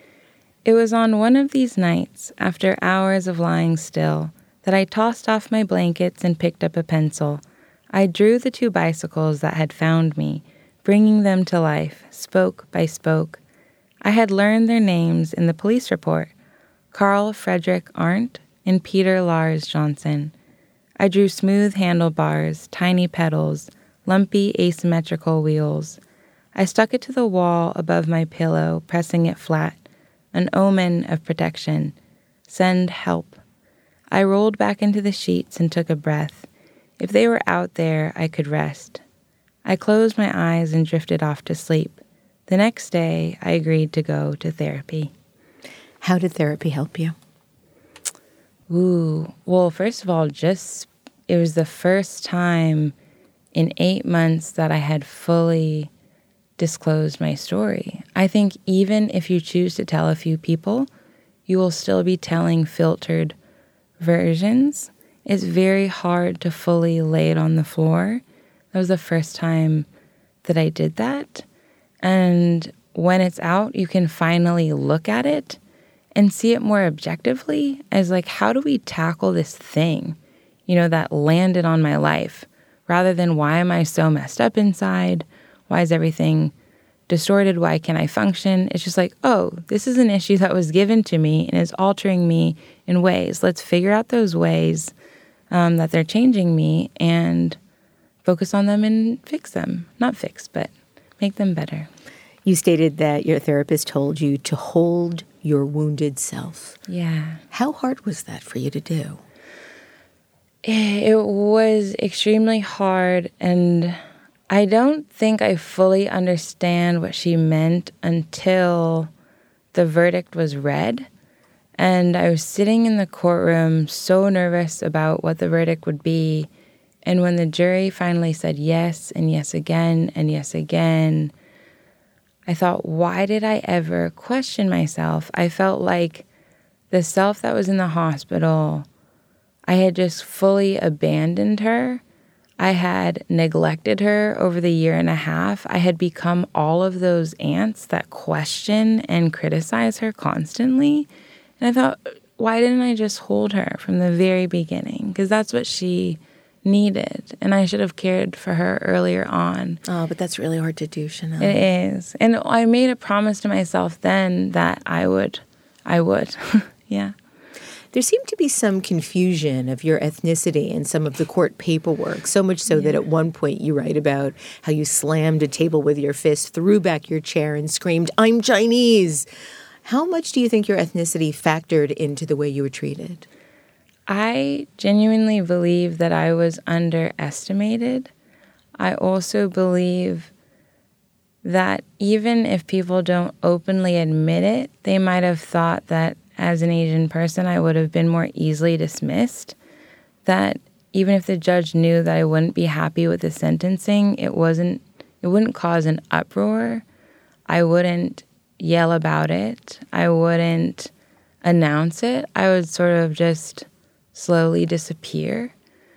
It was on one of these nights, after hours of lying still, that I tossed off my blankets and picked up a pencil. I drew the two bicycles that had found me, bringing them to life, spoke by spoke. I had learned their names in the police report, Carl Frederick Arndt and Peter Lars Johnson. I drew smooth handlebars, tiny pedals, lumpy asymmetrical wheels. I stuck it to the wall above my pillow, pressing it flat, an omen of protection. Send help. I rolled back into the sheets and took a breath. If they were out there, I could rest. I closed my eyes and drifted off to sleep. The next day, I agreed to go to therapy. How did therapy help you? Ooh, well, first of all, just it was the first time in eight months that I had fully disclosed my story. I think even if you choose to tell a few people, you will still be telling filtered versions. It's very hard to fully lay it on the floor. That was the first time that I did that. And when it's out, you can finally look at it and see it more objectively as like, how do we tackle this thing, you know, that landed on my life, rather than why am I so messed up inside? Why is everything distorted? Why can't I function? It's just like, oh, this is an issue that was given to me and is altering me in ways. Let's figure out those ways um, that they're changing me and focus on them and fix them. Not fix, but make them better. You stated that your therapist told you to hold your wounded self. Yeah. How hard was that for you to do? It was extremely hard, and I don't think I fully understand what she meant until the verdict was read. And I was sitting in the courtroom so nervous about what the verdict would be. And when the jury finally said yes and yes again and yes again, I thought, why did I ever question myself? I felt like the self that was in the hospital, I had just fully abandoned her. I had neglected her over the year and a half. I had become all of those aunts that question and criticize her constantly. And I thought, why didn't I just hold her from the very beginning? Because that's what she needed, and I should have cared for her earlier on. Oh, but that's really hard to do, Chanel. It is. And I made a promise to myself then that I would. I would. Yeah. There seemed to be some confusion of your ethnicity in some of the court paperwork, so much so yeah. that at one point you write about how you slammed a table with your fist, threw back your chair, and screamed, "I'm Chinese." How much do you think your ethnicity factored into the way you were treated? I genuinely believe that I was underestimated. I also believe that even if people don't openly admit it, they might have thought that as an Asian person, I would have been more easily dismissed. That even if the judge knew that I wouldn't be happy with the sentencing, it wasn't, it wouldn't cause an uproar. I wouldn't yell about it. I wouldn't announce it. I would sort of just slowly disappear.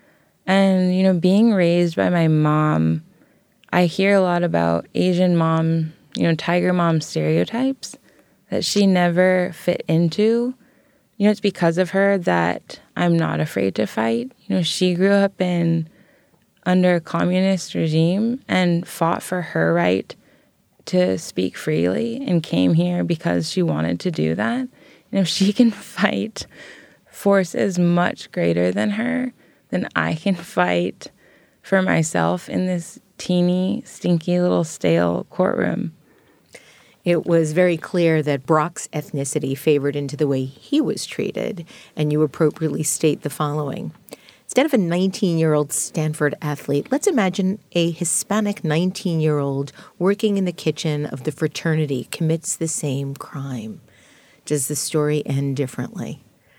And, you know, being raised by my mom, I hear a lot about Asian mom, you know, tiger mom stereotypes that she never fit into. You know, it's because of her that I'm not afraid to fight. You know, she grew up in under a communist regime and fought for her right to speak freely and came here because she wanted to do that. And if she can fight forces much greater than her, then I can fight for myself in this teeny, stinky little stale courtroom. It was very clear that Brock's ethnicity favored into the way he was treated, and you appropriately state the following. Instead of a nineteen-year-old Stanford athlete, let's imagine a Hispanic nineteen-year-old working in the kitchen of the fraternity commits the same crime. Does the story end differently?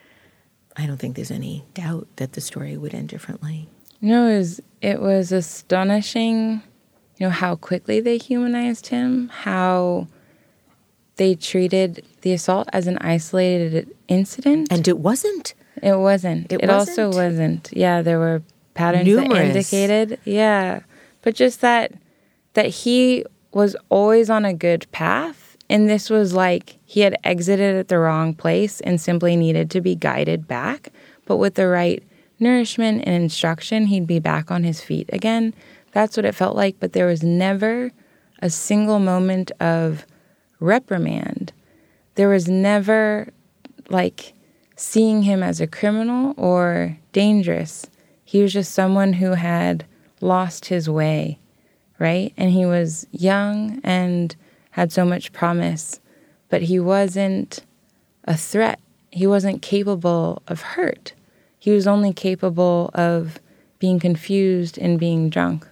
I don't think there's any doubt that the story would end differently. No, it was, it was astonishing, you know, how quickly they humanized him, how they treated the assault as an isolated incident. And it wasn't. It wasn't. It, it wasn't? also wasn't. Yeah, there were patterns Numerous. that indicated. Yeah. But just that that he was always on a good path. And this was like he had exited at the wrong place and simply needed to be guided back. But with the right nourishment and instruction, he'd be back on his feet again. That's what it felt like. But there was never a single moment of reprimand. There was never, like, seeing him as a criminal or dangerous. He was just someone who had lost his way, right? And he was young and had so much promise, but he wasn't a threat. He wasn't capable of hurt. He was only capable of being confused and being drunk.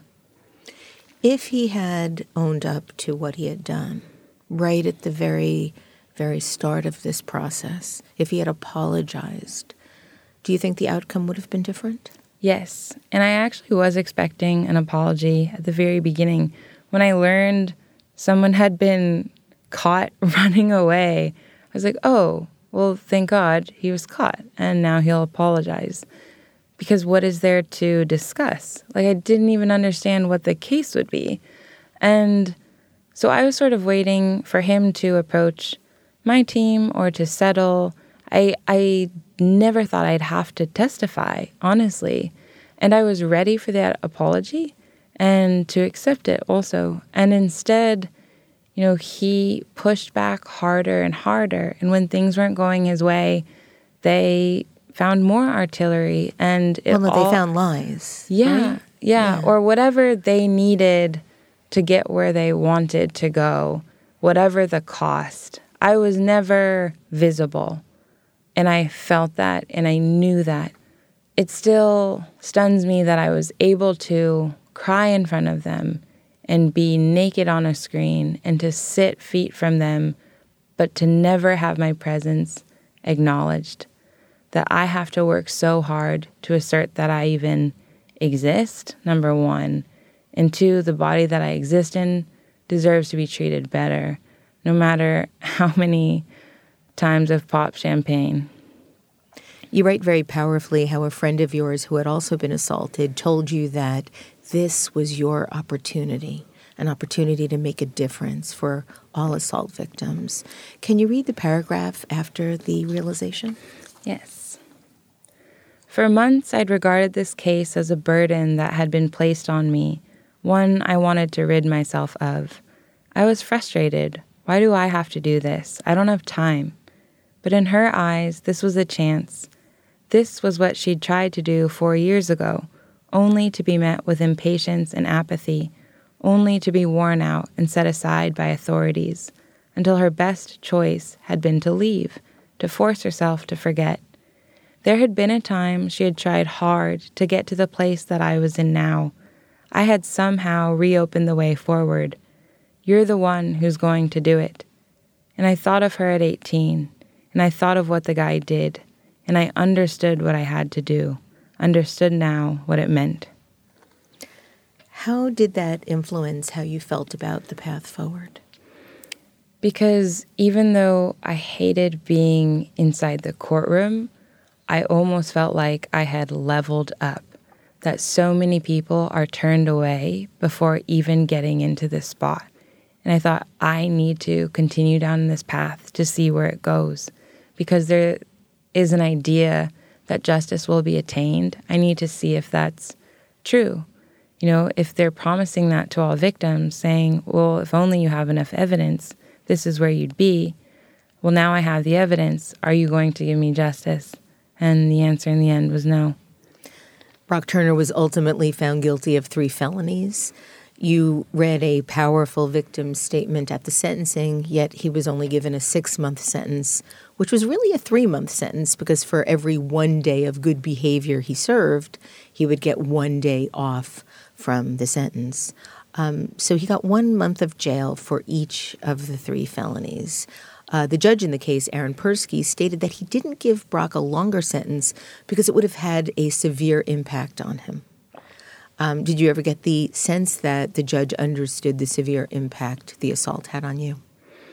If he had owned up to what he had done, right at the very, very start of this process, if he had apologized, do you think the outcome would have been different? Yes. And I actually was expecting an apology at the very beginning. When I learned someone had been caught running away, I was like, oh, well, thank God he was caught, and now he'll apologize. Because what is there to discuss? Like, I didn't even understand what the case would be. And so I was sort of waiting for him to approach my team or to settle. I I never thought I'd have to testify, honestly. And I was ready for that apology and to accept it also. And instead, you know, he pushed back harder and harder. And when things weren't going his way, they found more artillery. And it well, no, all, they found lies. Yeah, right? yeah, yeah. Or whatever they needed to get where they wanted to go, whatever the cost. I was never visible, and I felt that, and I knew that. It still stuns me that I was able to cry in front of them and be naked on a screen and to sit feet from them, but to never have my presence acknowledged, that I have to work so hard to assert that I even exist, number one, and two, the body that I exist in deserves to be treated better, no matter how many times I've popped champagne. You write very powerfully how a friend of yours who had also been assaulted told you that this was your opportunity, an opportunity to make a difference for all assault victims. Can you read the paragraph after the realization? Yes. For months, I'd regarded this case as a burden that had been placed on me, one I wanted to rid myself of. I was frustrated. Why do I have to do this? I don't have time. But in her eyes, this was a chance. This was what she'd tried to do four years ago, only to be met with impatience and apathy, only to be worn out and set aside by authorities, until her best choice had been to leave, to force herself to forget. There had been a time she had tried hard to get to the place that I was in now. I had somehow reopened the way forward. You're the one who's going to do it. And I thought of her at eighteen, and I thought of what the guy did, and I understood what I had to do, understood now what it meant. How did that influence how you felt about the path forward? Because even though I hated being inside the courtroom, I almost felt like I had leveled up, that so many people are turned away before even getting into this spot. And I thought, I need to continue down this path to see where it goes, because there is an idea that justice will be attained. I need to see if that's true. You know, if they're promising that to all victims, saying, well, if only you have enough evidence, this is where you'd be. Well, now I have the evidence. Are you going to give me justice? And the answer in the end was no. Brock Turner was ultimately found guilty of three felonies. You read a powerful victim statement at the sentencing, yet he was only given a six-month sentence, which was really a three-month sentence because for every one day of good behavior he served, he would get one day off from the sentence. Um, so he got one month of jail for each of the three felonies. Uh, the judge in the case, Aaron Persky, stated that he didn't give Brock a longer sentence because it would have had a severe impact on him. Um, did you ever get the sense that the judge understood the severe impact the assault had on you?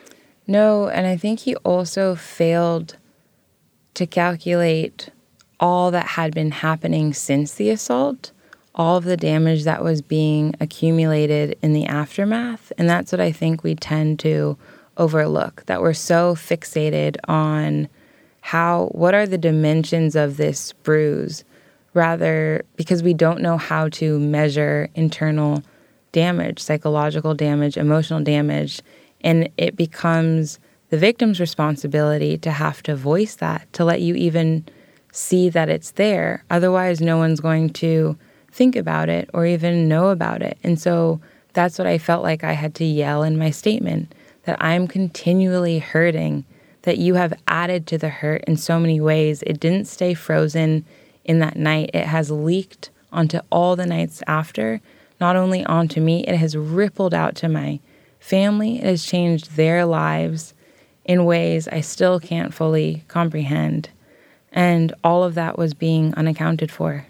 No, and I think he also failed to calculate all that had been happening since the assault, all of the damage that was being accumulated in the aftermath. And that's what I think we tend to overlook, that we're so fixated on how, what are the dimensions of this bruise, rather because we don't know how to measure internal damage, psychological damage, emotional damage, and it becomes the victim's responsibility to have to voice that, to let you even see that it's there. Otherwise, no one's going to think about it or even know about it. And so that's what I felt like I had to yell in my statement, that I'm continually hurting, that you have added to the hurt in so many ways. It didn't stay frozen in that night. It has leaked onto all the nights after, not only onto me, it has rippled out to my family. It has changed their lives in ways I still can't fully comprehend. And all of that was being unaccounted for.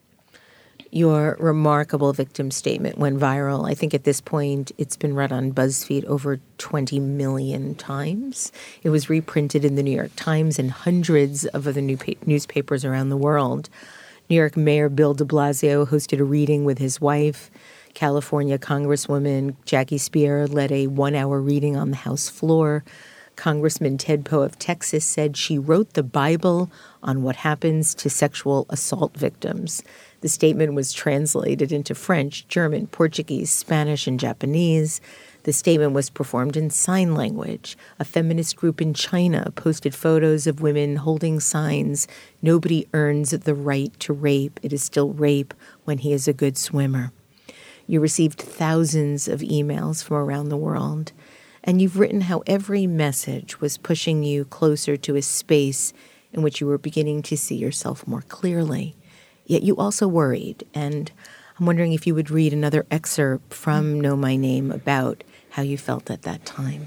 Your remarkable victim statement went viral. I think at this point it's been read on BuzzFeed over twenty million times. It was reprinted in the New York Times and hundreds of other new pa- newspapers around the world. New York Mayor Bill de Blasio hosted a reading with his wife. California Congresswoman Jackie Speier led a one-hour reading on the House floor. Congressman Ted Poe of Texas said she wrote the Bible on what happens to sexual assault victims. The statement was translated into French, German, Portuguese, Spanish, and Japanese. The statement was performed in sign language. A feminist group in China posted photos of women holding signs, "Nobody earns the right to rape. It is still rape when he is a good swimmer." You received thousands of emails from around the world, and you've written how every message was pushing you closer to a space in which you were beginning to see yourself more clearly. Yet you also worried, and I'm wondering if you would read another excerpt from Know My Name about how you felt at that time.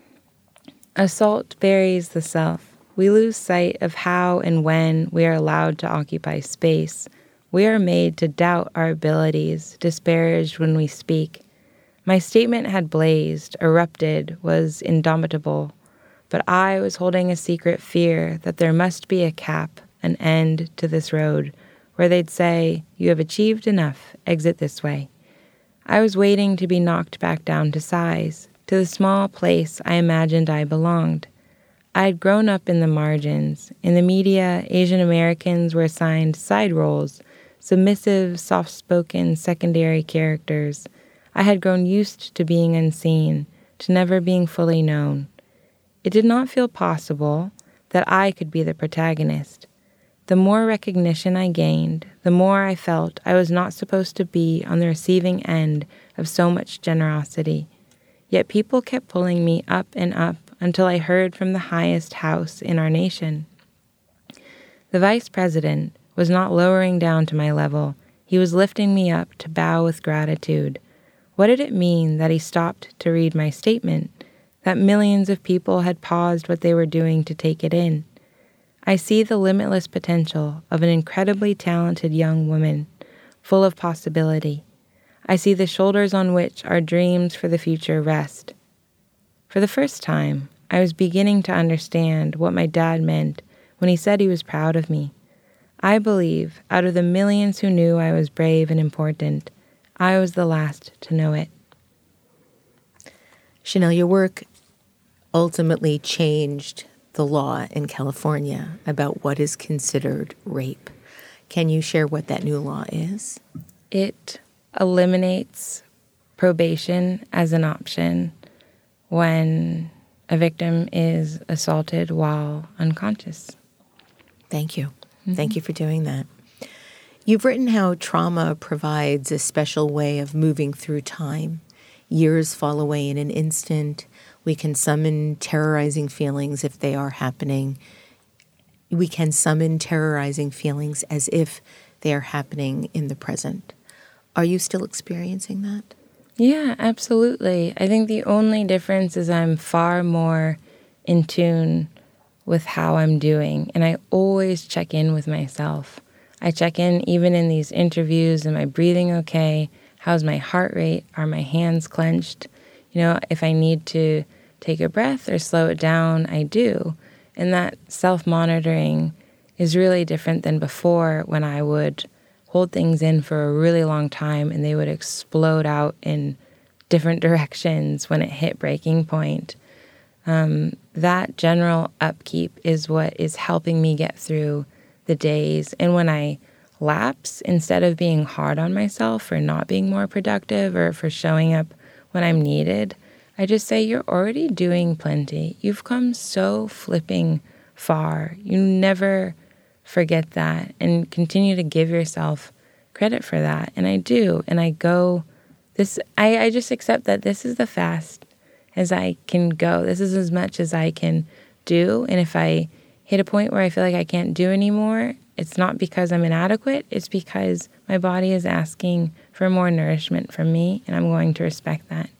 Assault buries the self. We lose sight of how and when we are allowed to occupy space. We are made to doubt our abilities, disparaged when we speak. My statement had blazed, erupted, was indomitable, but I was holding a secret fear that there must be a cap, an end to this road, where they'd say, "You have achieved enough, exit this way." I was waiting to be knocked back down to size, to the small place I imagined I belonged. I'd grown up in the margins. In the media, Asian Americans were assigned side roles, submissive, soft-spoken secondary characters. I had grown used to being unseen, to never being fully known. It did not feel possible that I could be the protagonist. The more recognition I gained, the more I felt I was not supposed to be on the receiving end of so much generosity. Yet people kept pulling me up and up until I heard from the highest house in our nation. The vice president was not lowering down to my level. He was lifting me up to bow with gratitude. What did it mean that he stopped to read my statement, that millions of people had paused what they were doing to take it in? I see the limitless potential of an incredibly talented young woman, full of possibility. I see the shoulders on which our dreams for the future rest. For the first time, I was beginning to understand what my dad meant when he said he was proud of me. I believe, out of the millions who knew I was brave and important, I was the last to know it. Chanel, your work ultimately changed the law in California about what is considered rape. Can you share what that new law is? It eliminates probation as an option when a victim is assaulted while unconscious. Thank you. Mm-hmm. Thank you for doing that. You've written how trauma provides a special way of moving through time. Years fall away in an instant. We can summon terrorizing feelings if they are happening. We can summon terrorizing feelings as if they are happening in the present. Are you still experiencing that? Yeah, absolutely. I think the only difference is I'm far more in tune with how I'm doing, and I always check in with myself. I check in even in these interviews. Am I breathing okay? How's my heart rate? Are my hands clenched? You know, if I need to take a breath or slow it down, I do. And that self-monitoring is really different than before, when I would hold things in for a really long time and they would explode out in different directions when it hit breaking point. Um, that general upkeep is what is helping me get through the days. And when I lapse, instead of being hard on myself for not being more productive or for showing up when I'm needed, I just say, you're already doing plenty. You've come so flipping far. You never forget that, and continue to give yourself credit for that. And I do. And I go, this, I, I just accept that this is the fast as I can go. This is as much as I can do. And if I hit a point where I feel like I can't do anymore, it's not because I'm inadequate. It's because my body is asking for more nourishment from me, and I'm going to respect that.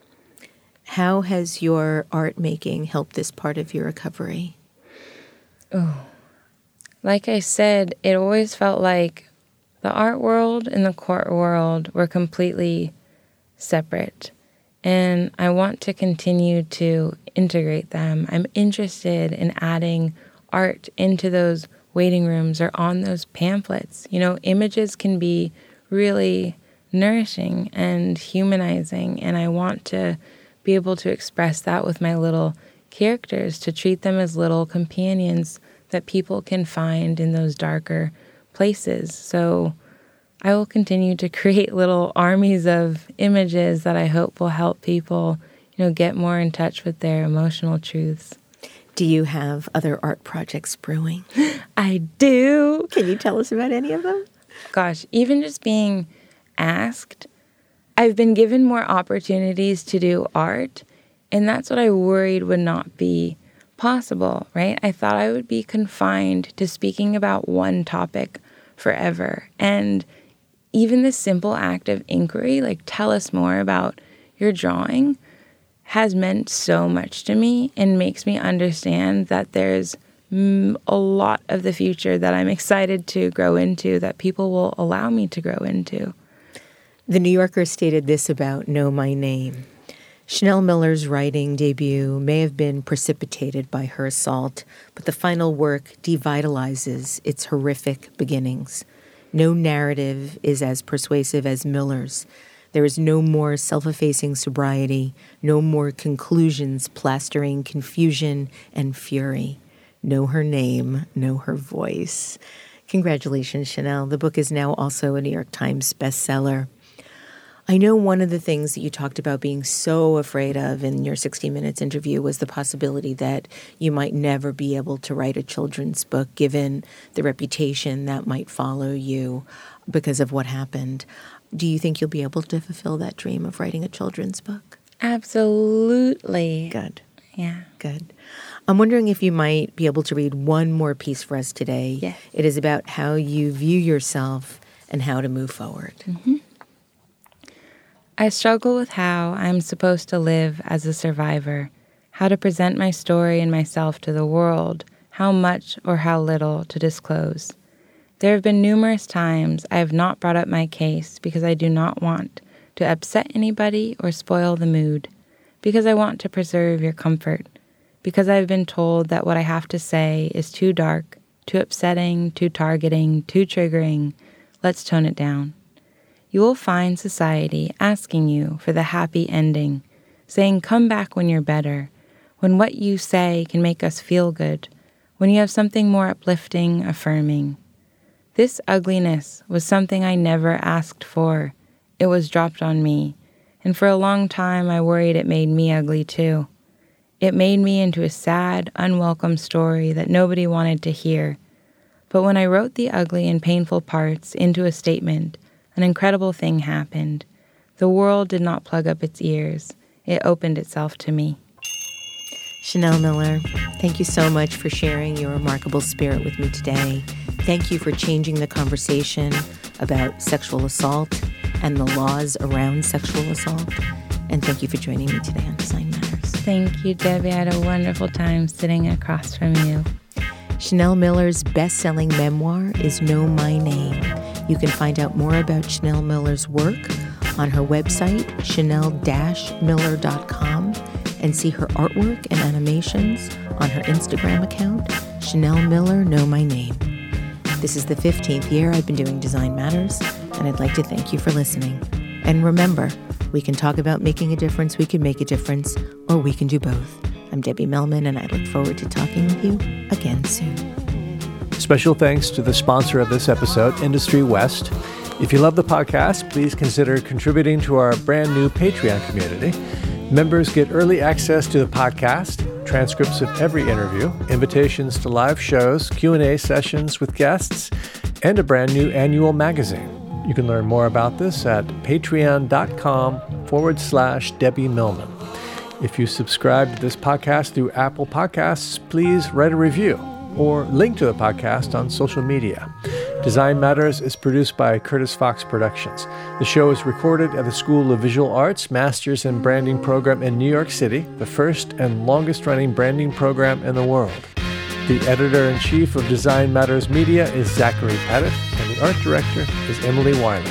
How has your art making helped this part of your recovery? Oh, like I said, it always felt like the art world and the court world were completely separate. And I want to continue to integrate them. I'm interested in adding art into those waiting rooms or on those pamphlets. You know, images can be really nourishing and humanizing, and I want to be able to express that with my little characters, to treat them as little companions that people can find in those darker places. So I will continue to create little armies of images that I hope will help people, you know, get more in touch with their emotional truths. Do you have other art projects brewing? I do. Can you tell us about any of them? Gosh, even just being asked, I've been given more opportunities to do art, and that's what I worried would not be possible, right? I thought I would be confined to speaking about one topic forever. And even the simple act of inquiry, like, tell us more about your drawing, has meant so much to me and makes me understand that there's mm, a lot of the future that I'm excited to grow into, that people will allow me to grow into. The New Yorker stated this about Know My Name. Chanel Miller's writing debut may have been precipitated by her assault, but the final work devitalizes its horrific beginnings. No narrative is as persuasive as Miller's. There is no more self-effacing sobriety, no more conclusions plastering confusion and fury. Know her name, know her voice. Congratulations, Chanel. The book is now also a New York Times bestseller. I know one of the things that you talked about being so afraid of in your sixty minutes interview was the possibility that you might never be able to write a children's book given the reputation that might follow you because of what happened. Do you think you'll be able to fulfill that dream of writing a children's book? Absolutely. Good. Yeah. Good. I'm wondering if you might be able to read one more piece for us today. Yes. It is about how you view yourself and how to move forward. Mm-hmm. I struggle with how I'm supposed to live as a survivor, how to present my story and myself to the world, how much or how little to disclose. There have been numerous times I have not brought up my case because I do not want to upset anybody or spoil the mood, because I want to preserve your comfort, because I've been told that what I have to say is too dark, too upsetting, too targeting, too triggering. Let's tone it down. You will find society asking you for the happy ending, saying come back when you're better, when what you say can make us feel good, when you have something more uplifting, affirming. This ugliness was something I never asked for. It was dropped on me, and for a long time I worried it made me ugly too. It made me into a sad, unwelcome story that nobody wanted to hear. But when I wrote the ugly and painful parts into a statement, an incredible thing happened. The world did not plug up its ears. It opened itself to me. Chanel Miller, thank you so much for sharing your remarkable spirit with me today. Thank you for changing the conversation about sexual assault and the laws around sexual assault. And thank you for joining me today on Design Matters. Thank you, Debbie. I had a wonderful time sitting across from you. Chanel Miller's best-selling memoir is Know My Name. You can find out more about Chanel Miller's work on her website, chanel dash miller dot com, and see her artwork and animations on her Instagram account, Chanel Miller Know My Name. This is the fifteenth year I've been doing Design Matters, and I'd like to thank you for listening. And remember, we can talk about making a difference, we can make a difference, or we can do both. I'm Debbie Millman, and I look forward to talking with you again soon. Special thanks to the sponsor of this episode, Industry West. If you love the podcast, please consider contributing to our brand new Patreon community. Members get early access to the podcast, transcripts of every interview, invitations to live shows, Q and A sessions with guests, and a brand new annual magazine. You can learn more about this at patreon.com forward slash Debbie Millman. If you subscribe to this podcast through Apple Podcasts, please write a review or link to the podcast on social media. Design Matters is produced by Curtis Fox Productions. The show is recorded at the School of Visual Arts Masters in Branding program in New York City, the first and longest-running branding program in the world. The editor-in-chief of Design Matters Media is Zachary Pettit, and the art director is Emily Weiland.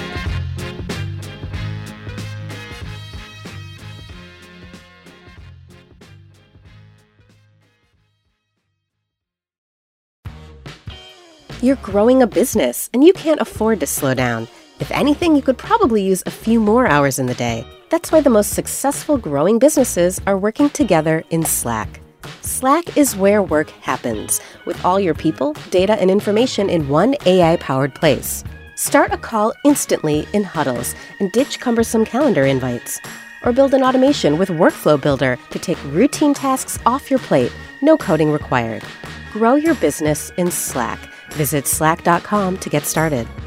You're growing a business, and you can't afford to slow down. If anything, you could probably use a few more hours in the day. That's why the most successful growing businesses are working together in Slack. Slack is where work happens, with all your people, data, and information in one A I-powered place. Start a call instantly in huddles and ditch cumbersome calendar invites. Or build an automation with Workflow Builder to take routine tasks off your plate, no coding required. Grow your business in Slack. Visit slack dot com to get started.